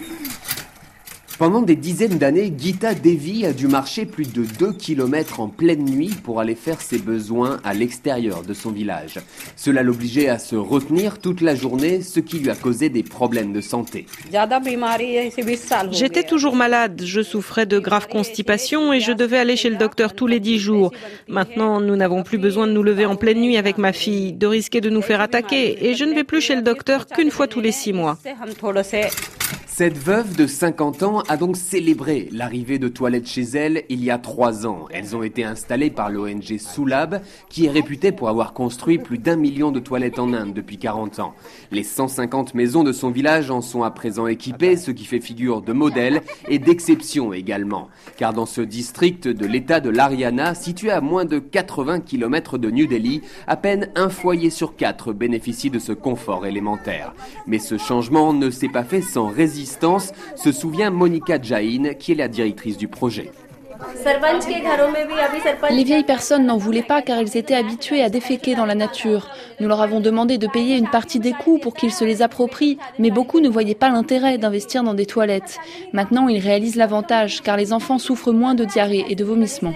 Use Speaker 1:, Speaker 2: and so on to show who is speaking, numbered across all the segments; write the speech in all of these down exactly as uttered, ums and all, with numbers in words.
Speaker 1: Pendant des dizaines d'années, Gita Devi a dû marcher plus de deux kilomètres en pleine nuit pour aller faire ses besoins à l'extérieur de son village. Cela l'obligeait à se retenir toute la journée, ce qui lui a causé des problèmes de santé.
Speaker 2: J'étais toujours malade, je souffrais de graves constipations et je devais aller chez le docteur tous les dix jours. Maintenant, nous n'avons plus besoin de nous lever en pleine nuit avec ma fille, de risquer de nous faire attaquer, et je ne vais plus chez le docteur qu'une fois tous les six mois.
Speaker 1: Cette veuve de cinquante ans a donc célébré l'arrivée de toilettes chez elle il y a trois ans. Elles ont été installées par l'O N G Sulabh, qui est réputée pour avoir construit plus d'un million de toilettes en Inde depuis quarante ans. Les cent cinquante maisons de son village en sont à présent équipées, ce qui fait figure de modèle et d'exception également. Car dans ce district de l'État de l'Haryana, situé à moins de quatre-vingts kilomètres de New Delhi, à peine un foyer sur quatre bénéficie de ce confort élémentaire. Mais ce changement ne s'est pas fait sans résistance, se souvient Monica Jain, qui est la directrice du projet.
Speaker 3: Les vieilles personnes n'en voulaient pas car elles étaient habituées à déféquer dans la nature. Nous leur avons demandé de payer une partie des coûts pour qu'ils se les approprient, mais beaucoup ne voyaient pas l'intérêt d'investir dans des toilettes. Maintenant, ils réalisent l'avantage car les enfants souffrent moins de diarrhée et de vomissements.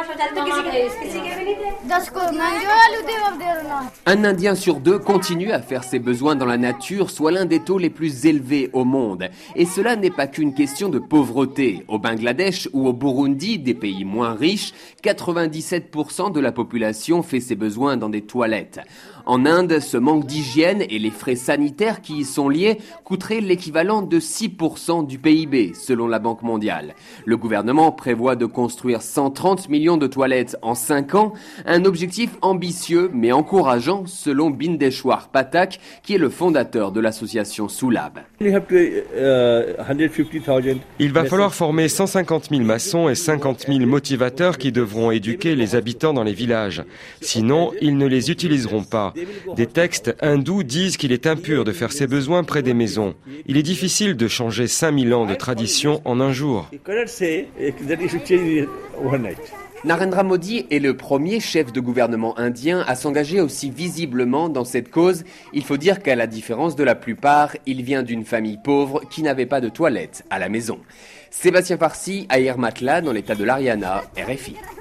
Speaker 1: Un Indien sur deux continue à faire ses besoins dans la nature, soit l'un des taux les plus élevés au monde. Et cela n'est pas qu'une question de pauvreté. Au Bangladesh ou au Burundi, des pays moins riches, quatre-vingt-dix-sept pour cent de la population fait ses besoins dans des toilettes. En Inde, ce manque d'hygiène et les frais sanitaires qui y sont liés coûteraient l'équivalent de six pour cent du P I B, selon la Banque mondiale. Le gouvernement prévoit de construire cent trente millions de toilettes en cinq ans, un objectif ambitieux mais encourageant, selon Bindeshwar Pathak, qui est le fondateur de l'association Sulabh.
Speaker 4: Il va falloir former cent cinquante mille maçons et cinquante mille motivateurs qui devront éduquer les habitants dans les villages. Sinon, ils ne les utiliseront pas. Des textes hindous disent qu'il est impur de faire ses besoins près des maisons. Il est difficile de changer cinq mille ans de tradition en un jour.
Speaker 1: Narendra Modi est le premier chef de gouvernement indien à s'engager aussi visiblement dans cette cause. Il faut dire qu'à la différence de la plupart, il vient d'une famille pauvre qui n'avait pas de toilette à la maison. Sébastien Farsi, à Irmatla, dans l'état de l'Haryana, R F I.